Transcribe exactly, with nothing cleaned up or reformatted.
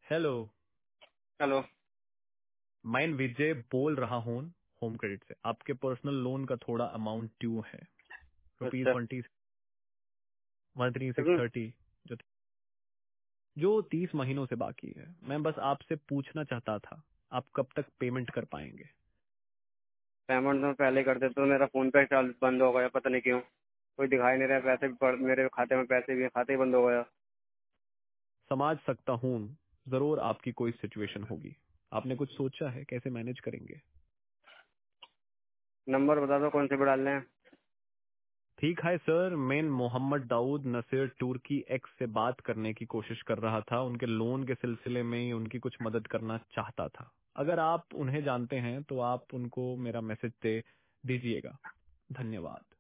Hello. Hello. मैं विजय बोल रहा हूँ होम क्रेडिट से। आपके पर्सनल लोन का थोड़ा अमाउंट ड्यू है, रुपीज अच्छा। ट्वेंटी वन थ्री सिक्स कितने? थर्टी जो जो तीस महीनों से बाकी है। मैं बस आपसे पूछना चाहता था, आप कब तक पेमेंट कर पाएंगे? पेमेंट तो पहले कर देते तो मेरा फोन पे चाल बंद हो गया, पता नहीं क्यों। कोई दिखाई नहीं रहा, पैसे भी पड़, मेरे खाते में पैसे भी है, खाते ही बंद हो गया। समझ सकता हूँ, जरूर आपकी कोई सिचुएशन होगी। आपने कुछ सोचा है कैसे मैनेज करेंगे? नंबर बता दो कौन से पे डालने हैं। ठीक है सर, मैं मोहम्मद दाऊद नसीर तुर्की एक्स से बात करने की कोशिश कर रहा था। उनके लोन के सिलसिले में ही उनकी कुछ मदद करना चाहता था। अगर आप उन्हें जानते हैं तो आप उनको मेरा मैसेज दे दीजिएगा। धन्यवाद।